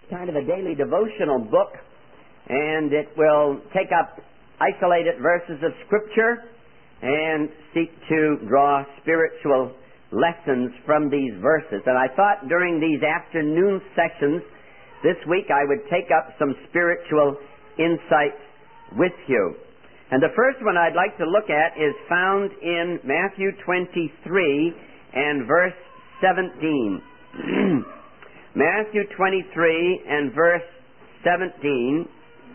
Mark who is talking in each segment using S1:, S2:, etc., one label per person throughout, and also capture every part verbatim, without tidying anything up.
S1: kind of a daily devotional book, and it will take up isolated verses of Scripture and seek to draw spiritual lessons from these verses. And I thought during these afternoon sessions this week I would take up some spiritual insights with you. And the first one I'd like to look at is found in Matthew twenty-three and verse seventeen. Matthew twenty-three and verse seventeen.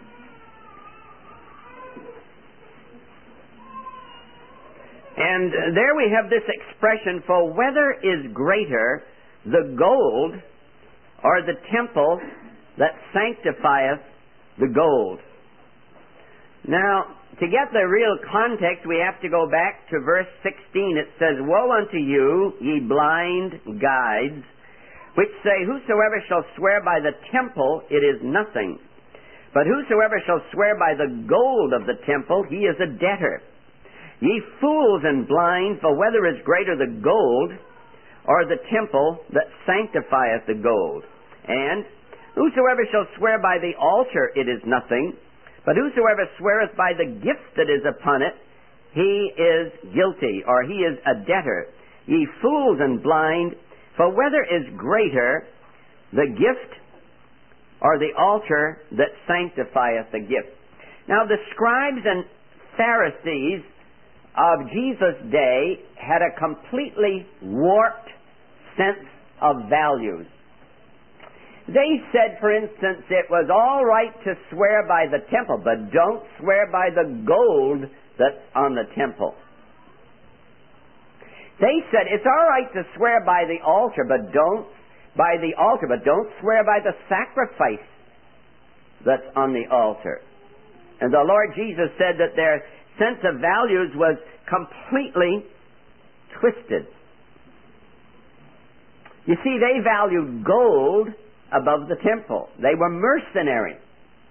S1: And there we have this expression, for whether is greater the gold or the temple that sanctifieth the gold. Now, to get the real context, we have to go back to verse sixteen. It says, Woe unto you, ye blind guides, which say, Whosoever shall swear by the temple, it is nothing. But whosoever shall swear by the gold of the temple, he is a debtor. Ye fools and blind, for whether is greater the gold or the temple that sanctifieth the gold? And whosoever shall swear by the altar, it is nothing. But whosoever sweareth by the gift that is upon it, he is guilty, or he is a debtor. Ye fools and blind, for whether is greater the gift or the altar that sanctifieth the gift? Now the scribes and Pharisees of Jesus' day had a completely warped sense of values. They said, for instance, it was all right to swear by the temple, but don't swear by the gold that's on the temple. They said it's all right to swear by the altar, but don't by the altar, but don't swear by the sacrifice that's on the altar. And the Lord Jesus said that their sense of values was completely twisted. You see, they valued gold above the temple. They were mercenary.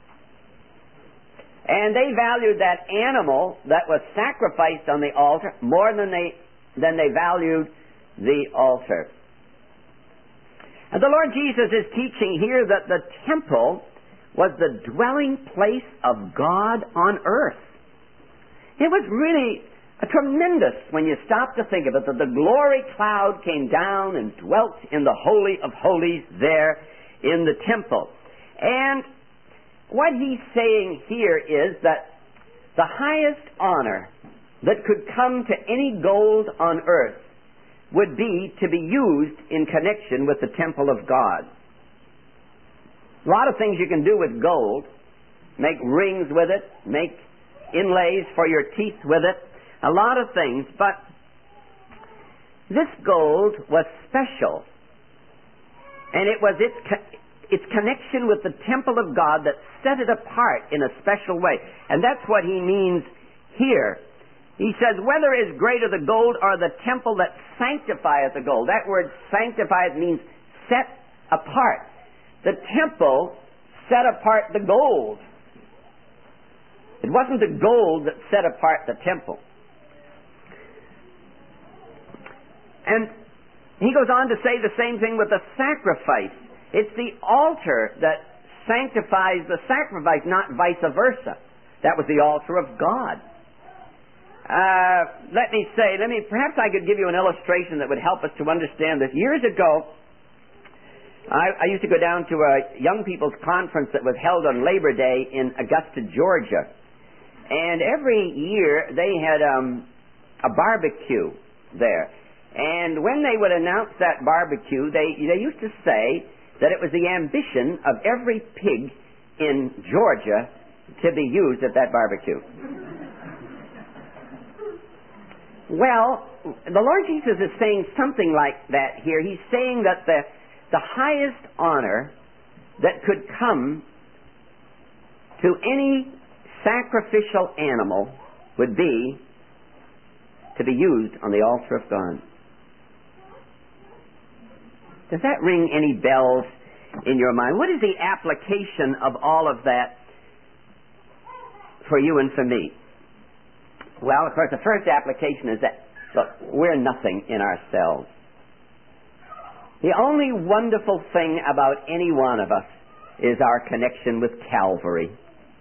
S1: And they valued that animal that was sacrificed on the altar more than they, than they valued the altar. And the Lord Jesus is teaching here that the temple was the dwelling place of God on earth. It was really a tremendous, when you stop to think of it, that the glory cloud came down and dwelt in the Holy of Holies there in the temple. And what he's saying here is that the highest honor that could come to any gold on earth would be to be used in connection with the temple of God. A lot of things you can do with gold. Make rings with it, make inlays for your teeth with it, a lot of things, but this gold was special, and it was its its connection with the temple of God that set it apart in a special way. And that's what he means here. He says, whether is greater the gold or the temple that sanctifieth the gold. That word sanctifieth means set apart. The temple set apart the gold. It wasn't the gold that set apart the temple. And he goes on to say the same thing with the sacrifice. It's the altar that sanctifies the sacrifice, not vice versa. That was the altar of God. Uh, let me say, let me, perhaps I could give you an illustration that would help us to understand this. Years ago, I, I used to go down to a young people's conference that was held on Labor Day in Augusta, Georgia. And every year they had um, a barbecue there. And when they would announce that barbecue, they, they used to say that it was the ambition of every pig in Georgia to be used at that barbecue. Well, the Lord Jesus is saying something like that here. He's saying that the, the highest honor that could come to any sacrificial animal would be to be used on the altar of God. Does that ring any bells in your mind? What is the application of all of that for you and for me? Well, of course, the first application is that, look, we're nothing in ourselves. The only wonderful thing about any one of us is our connection with Calvary.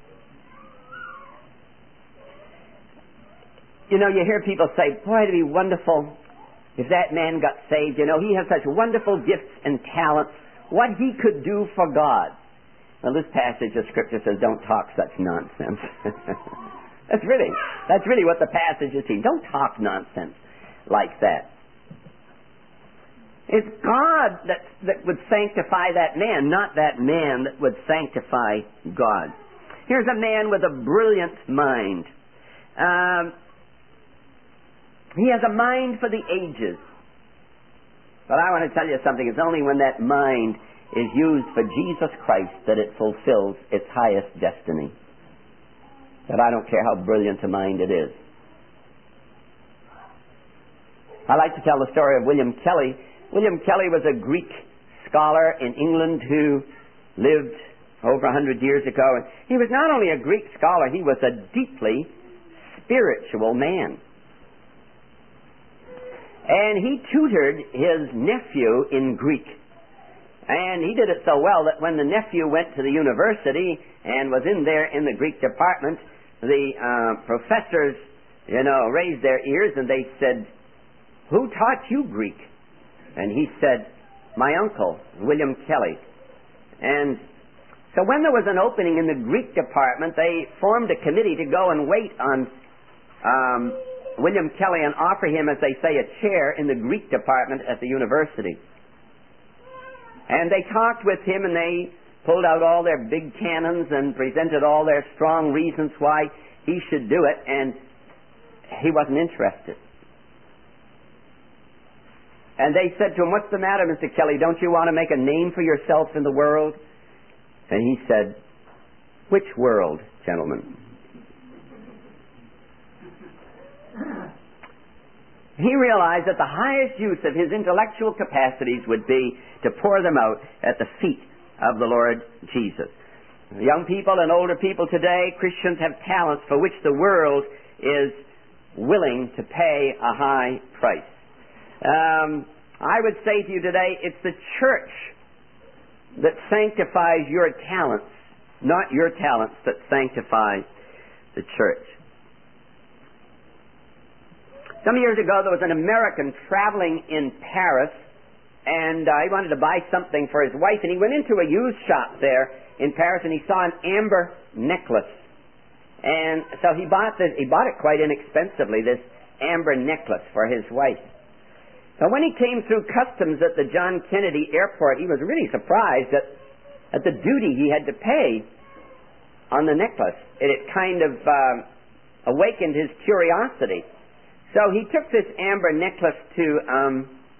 S1: You know, you hear people say, boy, it'd be wonderful if that man got saved. You know, he has such wonderful gifts and talents. What he could do for God. Well, this passage of Scripture says, don't talk such nonsense. That's really, that's really what the passage is saying. Don't talk nonsense like that. It's God that, that would sanctify that man, not that man that would sanctify God. Here's a man with a brilliant mind. Um, he has a mind for the ages. But I want to tell you something. It's only when that mind is used for Jesus Christ that it fulfills its highest destiny. But I don't care how brilliant a mind it is. I like to tell the story of William Kelly. William Kelly was a Greek scholar in England who lived over a hundred years ago. And he was not only a Greek scholar, he was a deeply spiritual man. And he tutored his nephew in Greek. And he did it so well that when the nephew went to the university and was in there in the Greek department, the uh, professors, you know, raised their ears and they said, who taught you Greek? And he said, my uncle, William Kelly. And so when there was an opening in the Greek department, they formed a committee to go and wait on um, William Kelly and offer him, as they say, a chair in the Greek department at the university. And they talked with him and they pulled out all their big cannons and presented all their strong reasons why he should do it, and he wasn't interested. And they said to him, what's the matter, Mister Kelly? Don't you want to make a name for yourself in the world? And he said, which world, gentlemen? He realized that the highest use of his intellectual capacities would be to pour them out at the feet of the Lord Jesus. Young people and older people today, Christians have talents for which the world is willing to pay a high price. Um, I would say to you today, it's the church that sanctifies your talents, not your talents that sanctifies the church. Some years ago, there was an American traveling in Paris, and uh, he wanted to buy something for his wife, and he went into a used shop there in Paris, and he saw an amber necklace. And so he bought this, he bought it quite inexpensively, this amber necklace for his wife. So when he came through customs at the John Kennedy Airport, he was really surprised at, at the duty he had to pay on the necklace. It, it kind of uh, awakened his curiosity. So he took this amber necklace to um,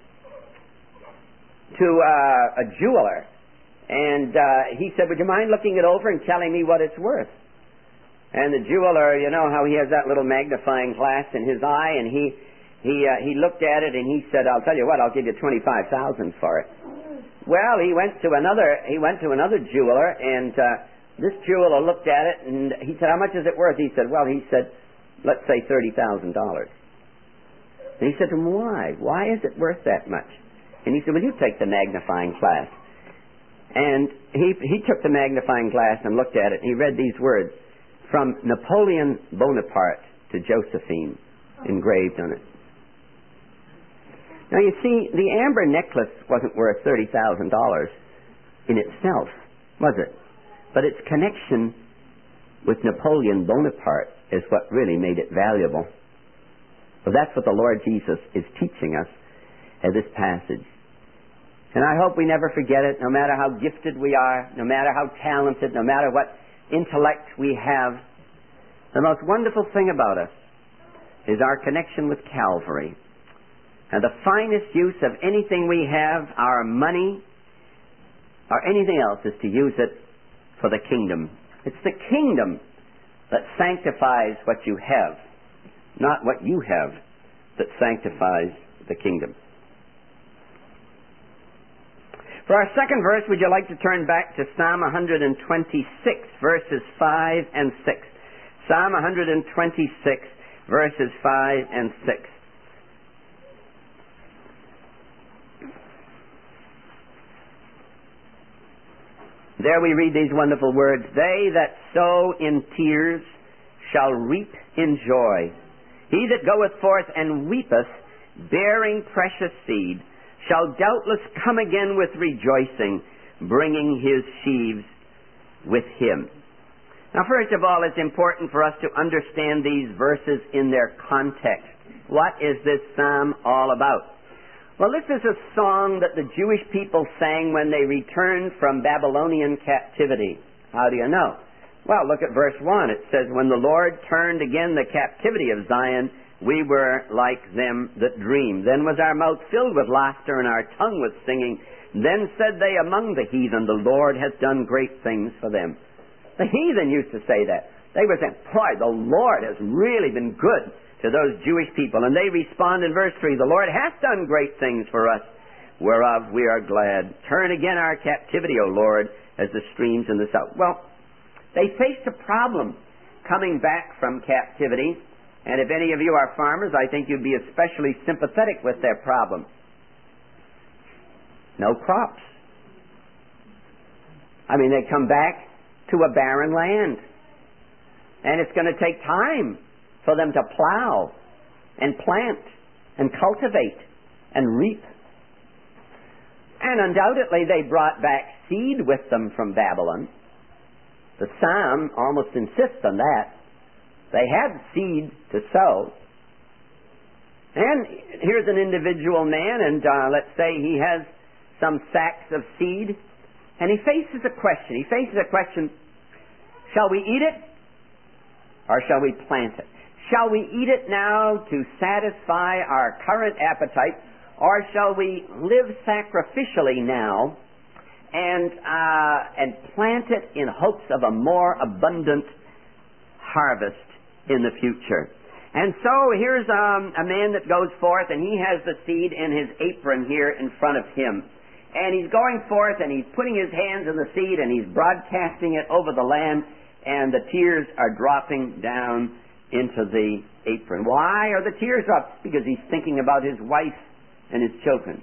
S1: to uh, a jeweler, and uh, he said, would you mind looking it over and telling me what it's worth? And the jeweler, you know how he has that little magnifying glass in his eye, and he he uh, he looked at it and he said, I'll tell you what, I'll give you twenty-five thousand dollars for it. Well, he went to another he went to another jeweler, and uh, this jeweler looked at it and he said, how much is it worth? He said, well, he said, let's say thirty thousand dollars. And he said to him, why? Why is it worth that much? And he said, well, you take the magnifying glass. And he he took the magnifying glass and looked at it, and he read these words, from Napoleon Bonaparte to Josephine, engraved on it. Now you see, the amber necklace wasn't worth thirty thousand dollars in itself, was it? But its connection with Napoleon Bonaparte is what really made it valuable. Well, that's what the Lord Jesus is teaching us in this passage. And I hope we never forget it, no matter how gifted we are, no matter how talented, no matter what intellect we have. The most wonderful thing about us is our connection with Calvary. And the finest use of anything we have, our money, or anything else, is to use it for the kingdom. It's the kingdom that sanctifies what you have, not what you have that sanctifies the kingdom. For our second verse, would you like to turn back to Psalm one twenty-six, verses five and six? Psalm one twenty-six, verses five and six. There we read these wonderful words, "They that sow in tears shall reap in joy. He that goeth forth and weepeth, bearing precious seed, shall doubtless come again with rejoicing, bringing his sheaves with him." Now, first of all, it's important for us to understand these verses in their context. What is this psalm all about? Well, this is a song that the Jewish people sang when they returned from Babylonian captivity. How do you know? Well, look at verse one. It says, "When the Lord turned again the captivity of Zion, we were like them that dream. Then was our mouth filled with laughter and our tongue with singing. Then said they among the heathen, the Lord hath done great things for them." The heathen used to say that. They were saying, "Boy, the Lord has really been good to those Jewish people." And they respond in verse three, "The Lord hath done great things for us, whereof we are glad. Turn again our captivity, O Lord, as the streams in the south." Well, they faced a problem coming back from captivity. And if any of you are farmers, I think you'd be especially sympathetic with their problem. No crops. I mean, they come back to a barren land. And it's going to take time for them to plow and plant and cultivate and reap. And undoubtedly they brought back seed with them from Babylon. The psalm almost insists on that. They had seed to sow. And here's an individual man, and uh, let's say he has some sacks of seed, and he faces a question. He faces a question, shall we eat it or shall we plant it? Shall we eat it now to satisfy our current appetite, or shall we live sacrificially now and uh, and plant it in hopes of a more abundant harvest in the future? And so here's um, a man that goes forth, and he has the seed in his apron here in front of him. And he's going forth, and he's putting his hands in the seed, and he's broadcasting it over the land, and the tears are dropping down into the apron. Why are the tears up? Because he's thinking about his wife and his children.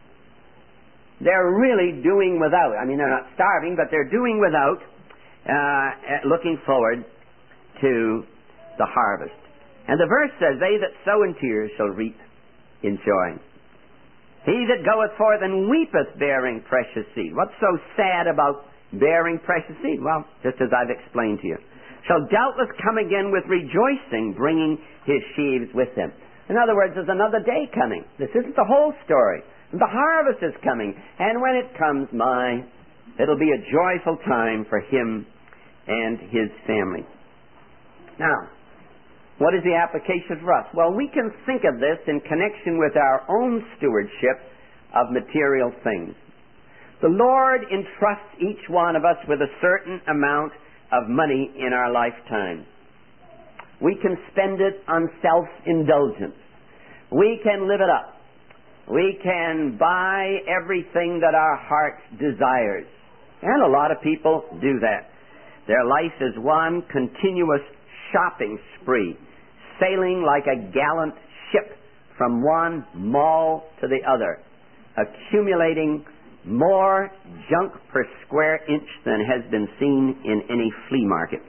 S1: They're really doing without. I mean, they're not starving, but they're doing without, uh, looking forward to the harvest. And the verse says, "They that sow in tears shall reap in joy. He that goeth forth and weepeth, bearing precious seed." What's so sad about bearing precious seed? Well, just as I've explained to you. "Shall doubtless come again with rejoicing, bringing his sheaves with him." In other words, there's another day coming. This isn't the whole story. The harvest is coming. And when it comes, my, it'll be a joyful time for him and his family. Now, what is the application for us? Well, we can think of this in connection with our own stewardship of material things. The Lord entrusts each one of us with a certain amount of money in our lifetime. We can spend it on self-indulgence. We can live it up. We can buy everything that our heart desires. And a lot of people do that. Their life is one continuous shopping spree, sailing like a gallant ship from one mall to the other, accumulating more junk per square inch than has been seen in any flea market.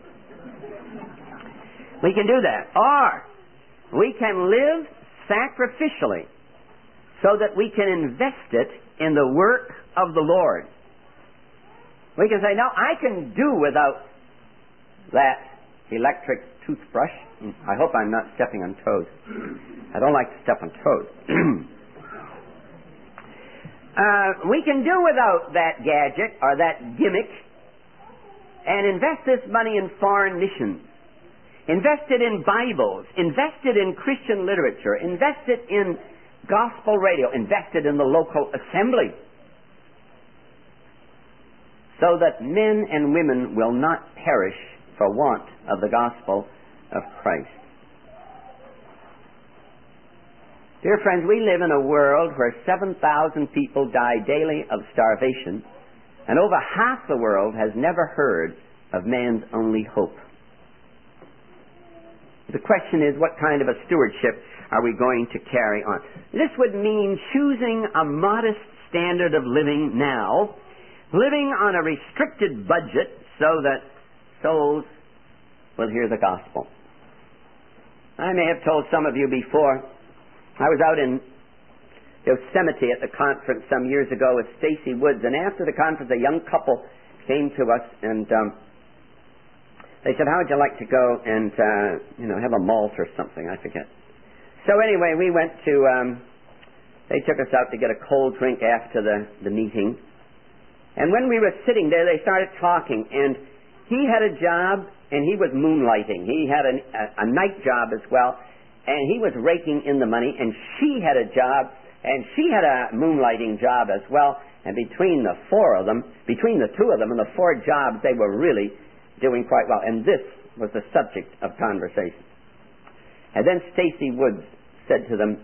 S1: We can do that. Or we can live sacrificially so that we can invest it in the work of the Lord. We can say, no, I can do without that electric toothbrush. I hope I'm not stepping on toes. I don't like to step on toes. uh, we can do without that gadget or that gimmick and invest this money in foreign missions. Invest it in Bibles. Invest it in Christian literature. Invest it in gospel radio. Invest it in the local assembly, so that men and women will not perish for want of the gospel of Christ. Dear friends, we live in a world where seven thousand people die daily of starvation, and over half the world has never heard of man's only hope. The question is, what kind of a stewardship are we going to carry on? This would mean choosing a modest standard of living now living on a restricted budget so that souls will hear the gospel. I may have told some of you before, I was out in Yosemite at the conference some years ago with Stacy Woods, and after the conference a young couple came to us and um, they said, how would you like to go and uh, you know, have a malt or something, I forget. So anyway, we went to, um, they took us out to get a cold drink after the, the meeting. And when we were sitting there, they started talking, and he had a job, and he was moonlighting. He had a, a, a night job as well, and he was raking in the money, and she had a job, and she had a moonlighting job as well, and between the four of them, between the two of them and the four jobs, they were really doing quite well. And this was the subject of conversation. And then Stacy Woods said to them,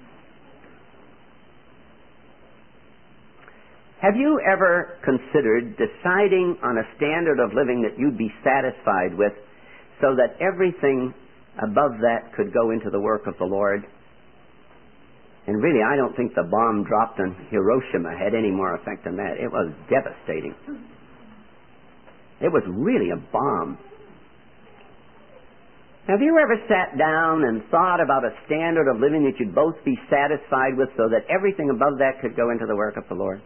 S1: have you ever considered deciding on a standard of living that you'd be satisfied with so that everything above that could go into the work of the Lord? And really, I don't think the bomb dropped on Hiroshima had any more effect than that. It was devastating. It was really a bomb. Have you ever sat down and thought about a standard of living that you'd both be satisfied with so that everything above that could go into the work of the Lord?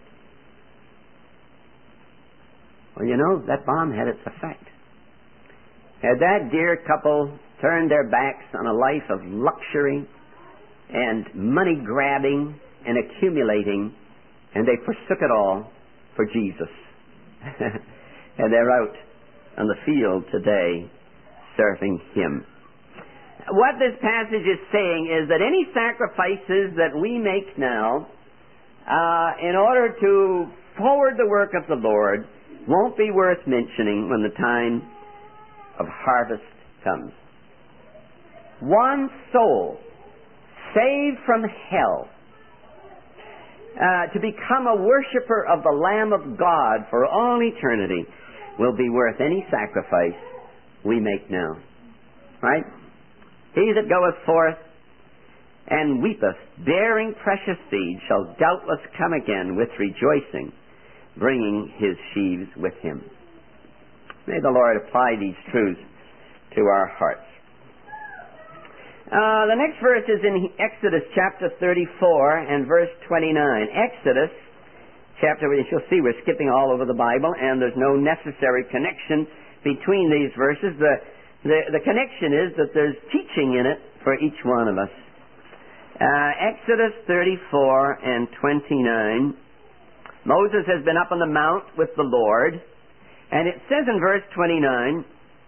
S1: Well, you know, that bomb had its effect. Had that dear couple turned their backs on a life of luxury and money grabbing and accumulating, and they forsook it all for Jesus. And they're out on the field today serving Him. What this passage is saying is that any sacrifices that we make now uh, in order to forward the work of the Lord won't be worth mentioning when the time of harvest comes. One soul saved from hell uh, to become a worshiper of the Lamb of God for all eternity will be worth any sacrifice we make now. Right? He that goeth forth and weepeth, bearing precious seed, shall doubtless come again with rejoicing, bringing his sheaves with him. May the Lord apply these truths to our hearts. Uh, the next verse is in Exodus chapter thirty-four and verse twenty-nine. Exodus chapter, as you'll see, we're skipping all over the Bible, and there's no necessary connection between these verses. The, the, the connection is that there's teaching in it for each one of us. Uh, Exodus thirty-four and twenty-nine. Moses has been up on the mount with the Lord, and it says in verse twenty-nine,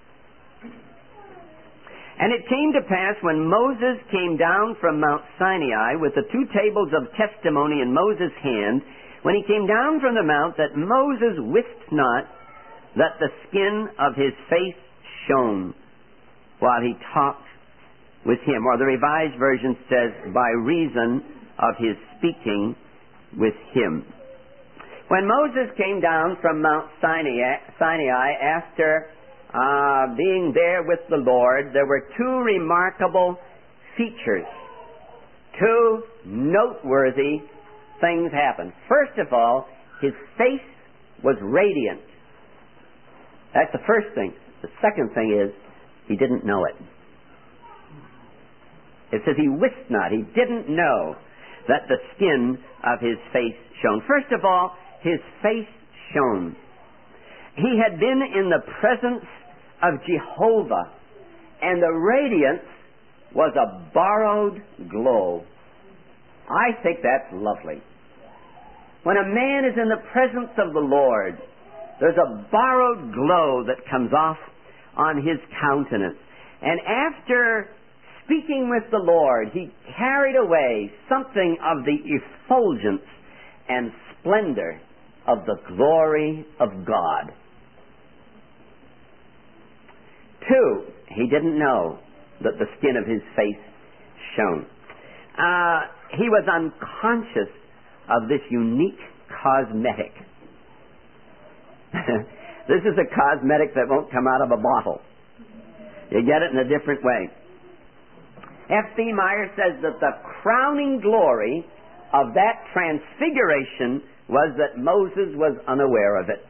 S1: and it came to pass when Moses came down from Mount Sinai with the two tables of testimony in Moses' hand, when he came down from the mount, that Moses wist not that the skin of his face shone while he talked with him. Or the Revised Version says, by reason of his speaking with him. When Moses came down from Mount Sinai, Sinai after uh, being there with the Lord, there were two remarkable features. Two noteworthy things happened. First of all, his face was radiant. That's the first thing. The second thing is, he didn't know it. It says he wist not. He didn't know that the skin of his face shone. First of all, his face shone. He had been in the presence of Jehovah, and the radiance was a borrowed glow. I think that's lovely. When a man is in the presence of the Lord, there's a borrowed glow that comes off on his countenance. And after speaking with the Lord, he carried away something of the effulgence and splendor of the glory of God. Two, he didn't know that the skin of his face shone. Uh, he was unconscious of this unique cosmetic. This is a cosmetic that won't come out of a bottle. You get it in a different way. F B Meyer says that the crowning glory of that transfiguration was that Moses was unaware of it.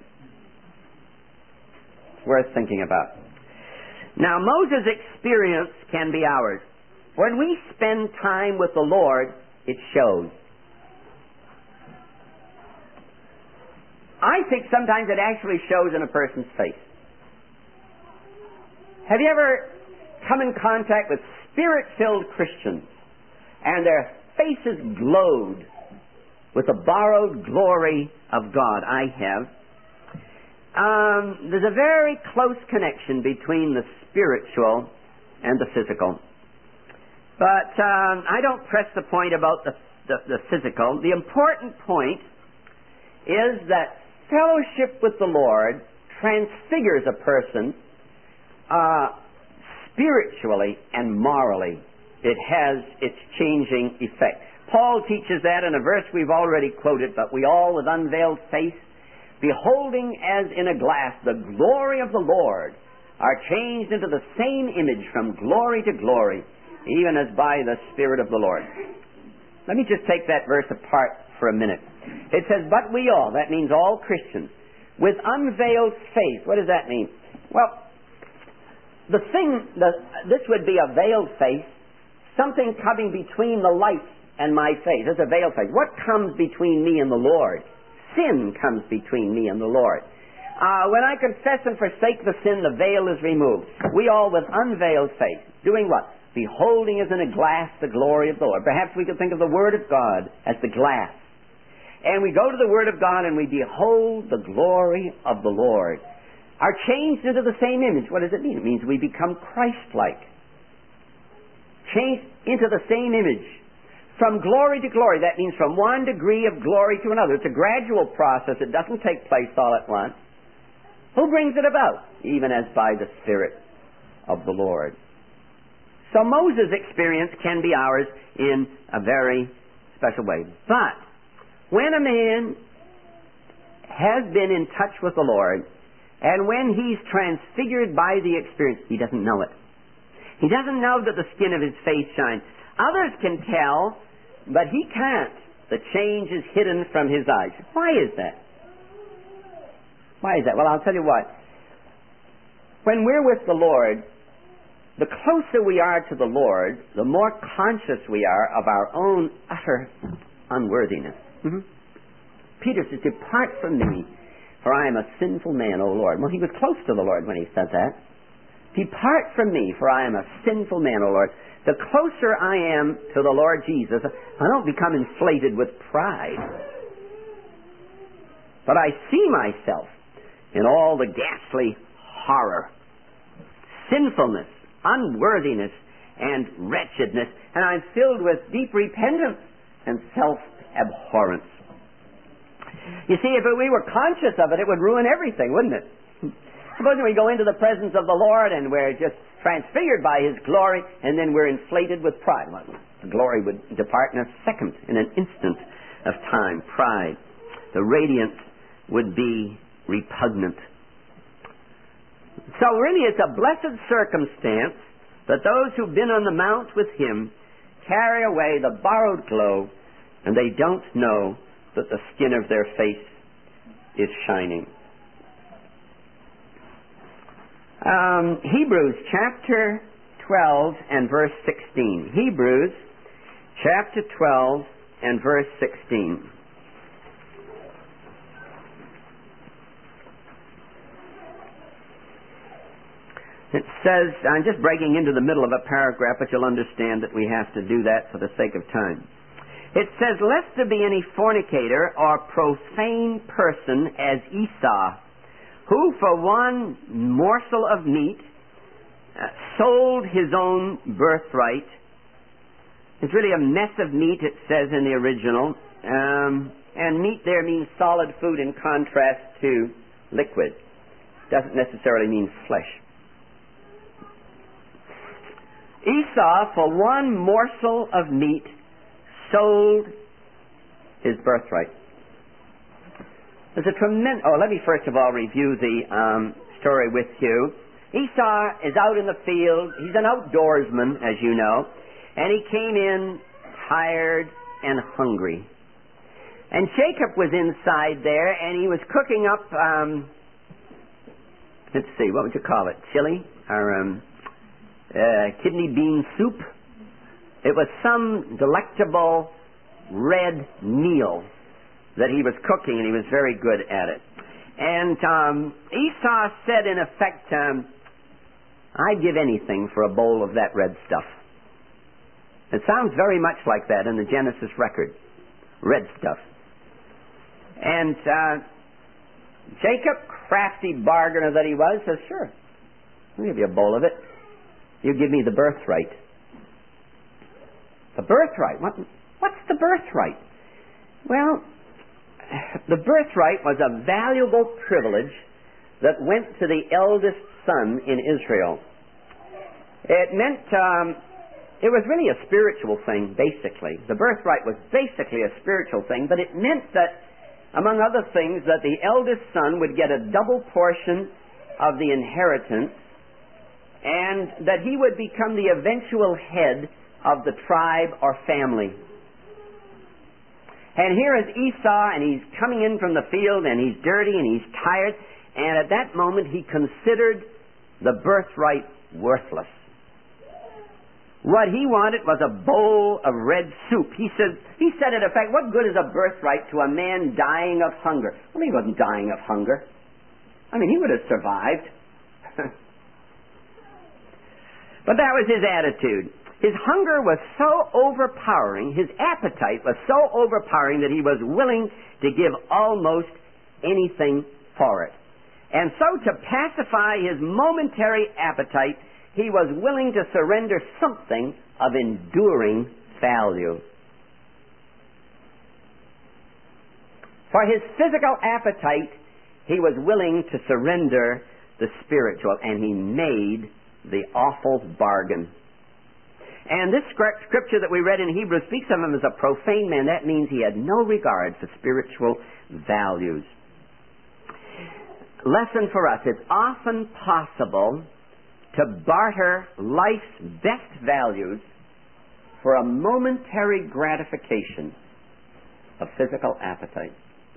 S1: It's worth thinking about. Now, Moses' experience can be ours. When we spend time with the Lord, it shows. I think sometimes it actually shows in a person's face. Have you ever come in contact with Spirit-filled Christians and their faces glowed with the borrowed glory of God? I have. Um, there's a very close connection between the spiritual and the physical. But um, I don't press the point about the, the, the physical. The important point is that fellowship with the Lord transfigures a person uh, spiritually and morally. It has its changing effect. Paul teaches that in a verse we've already quoted, but we all with unveiled face, beholding as in a glass the glory of the Lord, are changed into the same image from glory to glory, even as by the Spirit of the Lord. Let me just take that verse apart for a minute. It says, but we all, that means all Christians, with unveiled face. What does that mean? Well, the thing, the, this would be a veiled face, something coming between the light and my face. That's a veiled face. What comes between me and the Lord? Sin comes between me and the Lord. Uh, when I confess and forsake the sin, the veil is removed. We all with unveiled face. Doing what? Beholding as in a glass the glory of the Lord. Perhaps we could think of the Word of God as the glass. And we go to the Word of God and we behold the glory of the Lord. Are changed into the same image. What does it mean? It means we become Christ-like. Changed into the same image. From glory to glory. That means from one degree of glory to another. It's a gradual process. It doesn't take place all at once. Who brings it about? Even as by the Spirit of the Lord. So Moses' experience can be ours in a very special way. But when a man has been in touch with the Lord, and when he's transfigured by the experience, he doesn't know it. He doesn't know that the skin of his face shines. Others can tell, but he can't. The change is hidden from his eyes. Why is that? Why is that? Well, I'll tell you what. When we're with the Lord, the closer we are to the Lord, the more conscious we are of our own utter unworthiness. Mm-hmm. Peter says, depart from me, for I am a sinful man, O Lord. Well, he was close to the Lord when he said that. Depart from me, for I am a sinful man, O Lord. The closer I am to the Lord Jesus, I don't become inflated with pride. But I see myself in all the ghastly horror, sinfulness, unworthiness, and wretchedness, and I'm filled with deep repentance and self-abhorrence. You see, if we were conscious of it, it would ruin everything, wouldn't it? Supposing we go into the presence of the Lord and we're just transfigured by His glory, and then we're inflated with pride. Well, the glory would depart in a second, in an instant of time. Pride. The radiance would be repugnant. So really it's a blessed circumstance that those who've been on the mount with Him carry away the borrowed glow, and they don't know that the skin of their face is shining. Um, Hebrews chapter twelve and verse sixteen. Hebrews chapter twelve and verse sixteen. It says, I'm just breaking into the middle of a paragraph, but you'll understand that we have to do that for the sake of time. It says, lest there be any fornicator or profane person as Esau, who for one morsel of meat uh, sold his own birthright. It's really a mess of meat, it says in the original. Um, and meat there means solid food in contrast to liquid. Doesn't necessarily mean flesh. Esau, for one morsel of meat, sold his birthright. There's a tremendous... Oh, let me first of all review the um, story with you. Esau is out in the field. He's an outdoorsman, as you know. And he came in tired and hungry. And Jacob was inside there, and he was cooking up, um, let's see, what would you call it? Chili? Or um, uh, kidney bean soup? It was some delectable red meal that he was cooking, and he was very good at it. And um, Esau said, in effect, um, I'd give anything for a bowl of that red stuff. It sounds very much like that in the Genesis record. Red stuff. And uh, Jacob, crafty bargainer that he was, says, sure, I'll give you a bowl of it. You give me the birthright. The birthright? What, what's the birthright? Well, the birthright was a valuable privilege that went to the eldest son in Israel. It meant, um, it was really a spiritual thing, basically. The birthright was basically a spiritual thing, but it meant that, among other things, that the eldest son would get a double portion of the inheritance, and that he would become the eventual head of the tribe or family. And here is Esau, and he's coming in from the field, and he's dirty, and he's tired, and at that moment he considered the birthright worthless. What he wanted was a bowl of red soup. He said, he said in effect, what good is a birthright to a man dying of hunger? Well, he wasn't dying of hunger. I mean, he would have survived. But that was his attitude. His hunger was so overpowering, his appetite was so overpowering that he was willing to give almost anything for it. And so to pacify his momentary appetite, he was willing to surrender something of enduring value. For his physical appetite, he was willing to surrender the spiritual, and he made the awful bargain. And this scripture that we read in Hebrews speaks of him as a profane man. That means he had no regard for spiritual values. Lesson for us: it's often possible to barter life's best values for a momentary gratification of physical appetite.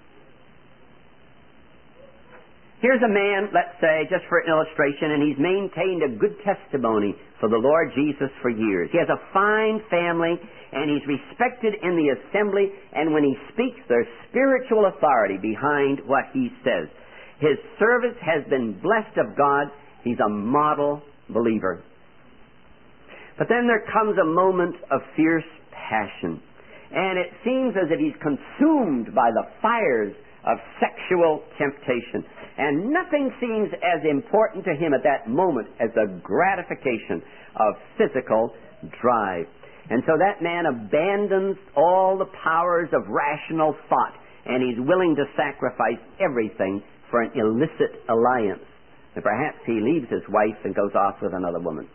S1: Here's a man, let's say, just for illustration, and he's maintained a good testimony for the Lord Jesus for years. He has a fine family, and he's respected in the assembly, and when he speaks, there's spiritual authority behind what he says. His service has been blessed of God. He's a model believer. But then there comes a moment of fierce passion, and it seems as if he's consumed by the fires of sexual temptation. And nothing seems as important to him at that moment as the gratification of physical drive. And so that man abandons all the powers of rational thought, and he's willing to sacrifice everything for an illicit alliance. And perhaps he leaves his wife and goes off with another woman.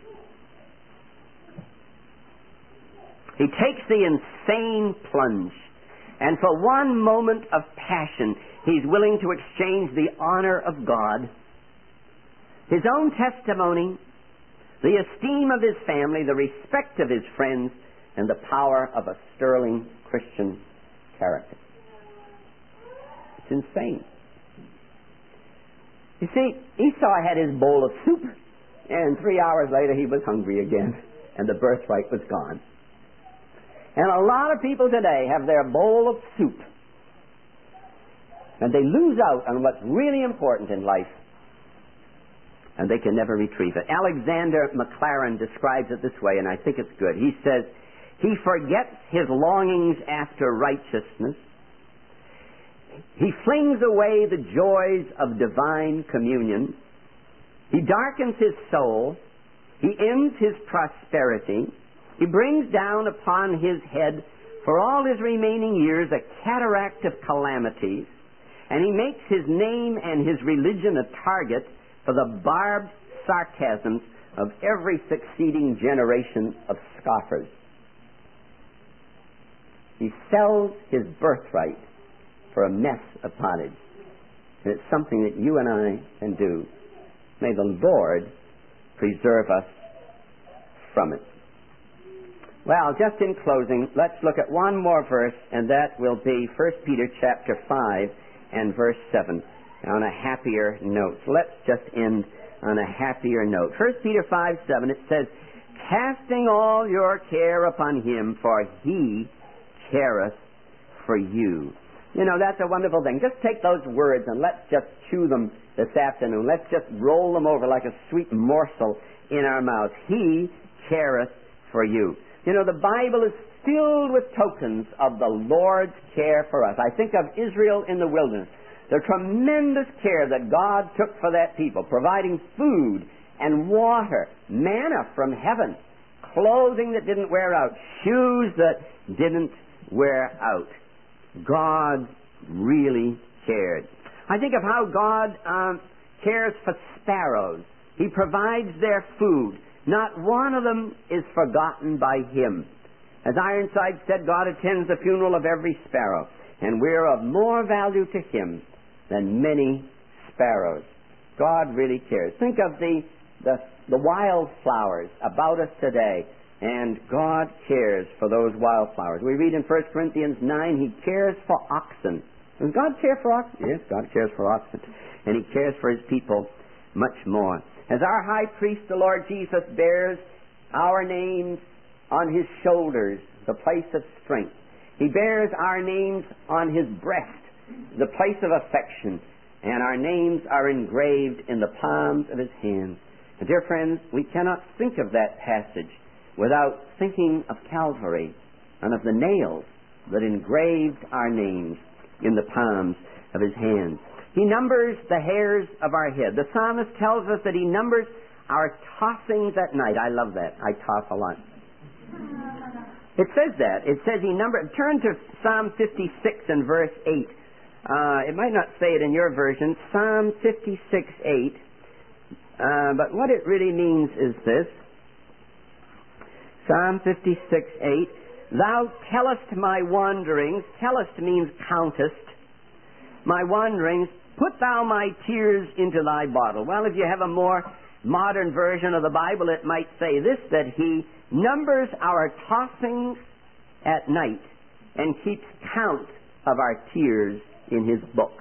S1: He takes the insane plunge, and for one moment of passion, he's willing to exchange the honor of God, his own testimony, the esteem of his family, the respect of his friends, and the power of a sterling Christian character. It's insane. You see, Esau had his bowl of soup, and three hours later he was hungry again, and the birthright was gone. And a lot of people today have their bowl of soup, and they lose out on what's really important in life, and they can never retrieve it. Alexander Maclaren describes it this way, and I think it's good. He says, he forgets his longings after righteousness. He flings away the joys of divine communion. He darkens his soul. He ends his prosperity. He brings down upon his head for all his remaining years a cataract of calamities, and he makes his name and his religion a target for the barbed sarcasms of every succeeding generation of scoffers. He sells his birthright for a mess of pottage. And it's something that you and I can do. May the Lord preserve us from it. Well, just in closing, let's look at one more verse, and that will be First Peter chapter five and verse seven, on a happier note. So let's just end on a happier note. First Peter five seven, it says, casting all your care upon him, for he careth for you. You know, that's a wonderful thing. Just take those words and let's just chew them this afternoon. Let's just roll them over like a sweet morsel in our mouths. He careth for you. You know, the Bible is filled with tokens of the Lord's care for us. I think of Israel in the wilderness. The tremendous care that God took for that people, providing food and water, manna from heaven, clothing that didn't wear out, shoes that didn't wear out. God really cared. I think of how God um, cares for sparrows. He provides their food. Not one of them is forgotten by him. As Ironside said, God attends the funeral of every sparrow, and we're of more value to him than many sparrows. God really cares. Think of the, the, the wildflowers about us today, and God cares for those wildflowers. We read in First Corinthians nine, he cares for oxen. Does God care for oxen? Yes, God cares for oxen. And he cares for his people much more. As our high priest, the Lord Jesus, bears our names on his shoulders, the place of strength. He bears our names on his breast, the place of affection. And our names are engraved in the palms of his hands. And dear friends, we cannot think of that passage without thinking of Calvary and of the nails that engraved our names in the palms of his hands. He numbers the hairs of our head. The psalmist tells us that he numbers our tossings at night. I love that. I toss a lot. It says that. It says he numbered. Turn to Psalm fifty-six and verse eight. Uh, it might not say it in your version. Psalm fifty-six eight. Uh, but what it really means is this. Psalm fifty-six eight. Thou tellest my wanderings. Tellest means countest. My wanderings. Put thou my tears into thy bottle. Well, if you have a more modern version of the Bible, it might say this, that he numbers our tossings at night and keeps count of our tears in his book.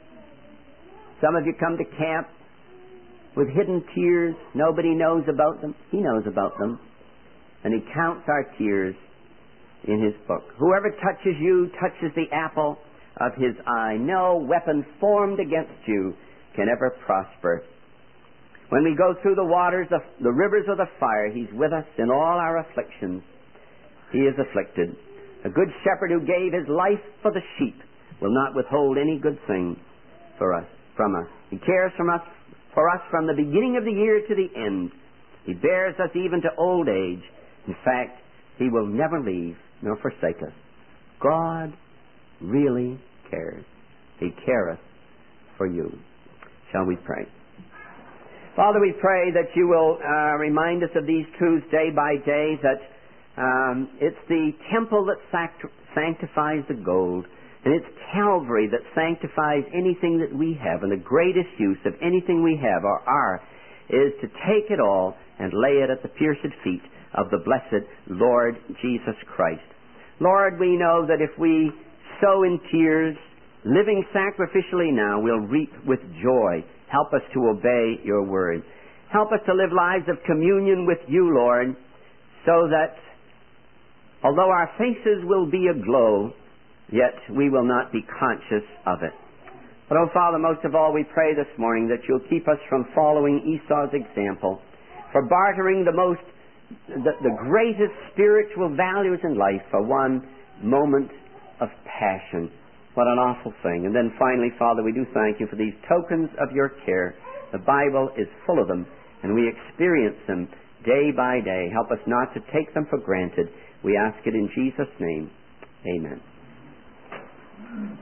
S1: Some of you come to camp with hidden tears. Nobody knows about them. He knows about them. And he counts our tears in his book. Whoever touches you touches the apple of his eye. No weapon formed against you can ever prosper. When we go through the waters, the, the rivers of the fire, he's with us in all our afflictions. He is afflicted. A good shepherd who gave his life for the sheep will not withhold any good thing for us, from us. He cares from us, for us from the beginning of the year to the end. He bears us even to old age. In fact, he will never leave nor forsake us. God really cares. He careth for you. Shall we pray? Father, we pray that you will uh, remind us of these truths day by day, that um, it's the temple that sact- sanctifies the gold, and it's Calvary that sanctifies anything that we have, and the greatest use of anything we have or are is to take it all and lay it at the pierced feet of the blessed Lord Jesus Christ. Lord, we know that if we sow in tears, living sacrificially now, we'll reap with joy. Help us to obey your word. Help us to live lives of communion with you, Lord, so that although our faces will be aglow, yet we will not be conscious of it. But, oh, Father, most of all, we pray this morning that you'll keep us from following Esau's example, for bartering the most, the, the greatest spiritual values in life for one moment of passion. What an awful thing. And then finally, Father, we do thank you for these tokens of your care. The Bible is full of them, and we experience them day by day. Help us not to take them for granted. We ask it in Jesus' name. Amen.